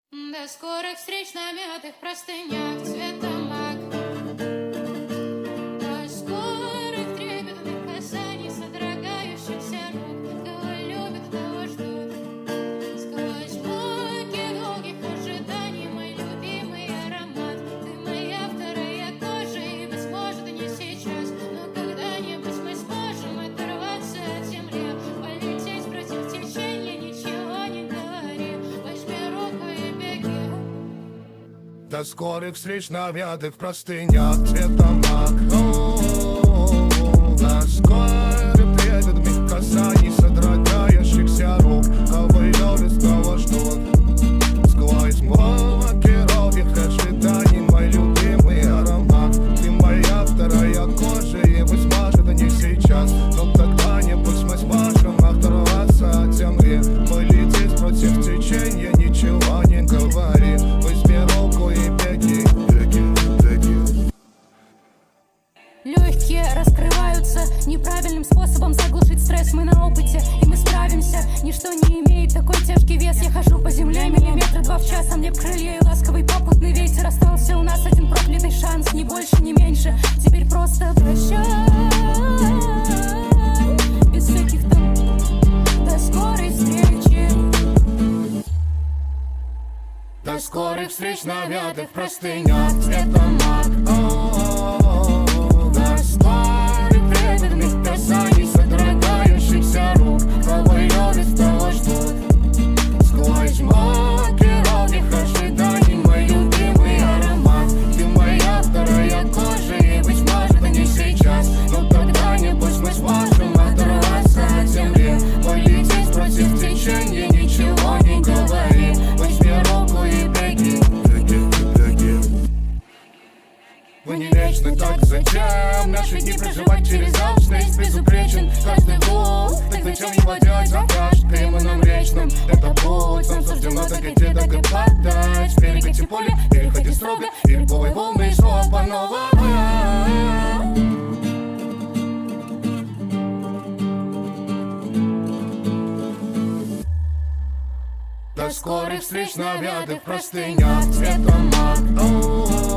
До скорых встреч на мятых простынях цвета мак. До скорых трепетных касаний, содрогающихся рук. Кого любят, того ждут. Сквозь муки долгих ожиданий, мой любимый аромат. Ты моя вторая кожа, и, быть может, не сейчас, но когда-нибудь мы сможем оторваться от земли, полететь против течения, ничего не говори. Возьми руку и беги. До скорых встреч на мятых простынях цвета мак. До скорых трепетных касаний, содрогающихся рук. Кого любят, того ждут. Сквозь муки долгих ожиданий, мой любимый аромат. Ты моя вторая кожа, и, быть может, не сейчас, но когда-нибудь мы сможем оторваться от земли, полететь против течения, ничего не говори. Возьми руку и беги, беги, беги. Легкие раскрываются неправильным способом заглушить стресс. Мы на опыте, и мы справимся. Ничто не имеет такой тяжкий вес. Я хожу по земле миллиметра 2 в час, а мне крылья и ласковый попутный ветер. Остался у нас один проклятый шанс, ни больше, ни меньше. Теперь просто прощай, без всяких там. До скорой встречи. До скорых встреч на мятых простынях цвета мак. До скорых трепетных касаний, содрогающихся рук. Кого любят, того ждут. Сквозь муки долгих ожиданий, мой любимый аромат. Ты моя вторая кожа, и, быть может, не сейчас, но когда-нибудь мы сможем оторваться от земли, полететь против течения, ничего не говори. Возьми руку и беги, беги, беги. Мы не вечны, так зачем наши дни проживать через алчность? Безупречен каждый год, так зачем его делать загадкой? Мы нам вечным, это путь, нам суждено так идти, так и падать. Перекати поле, переходи строго, и любовой волны, и снова по новой. До скорых встреч на мятых простынях цвета мак.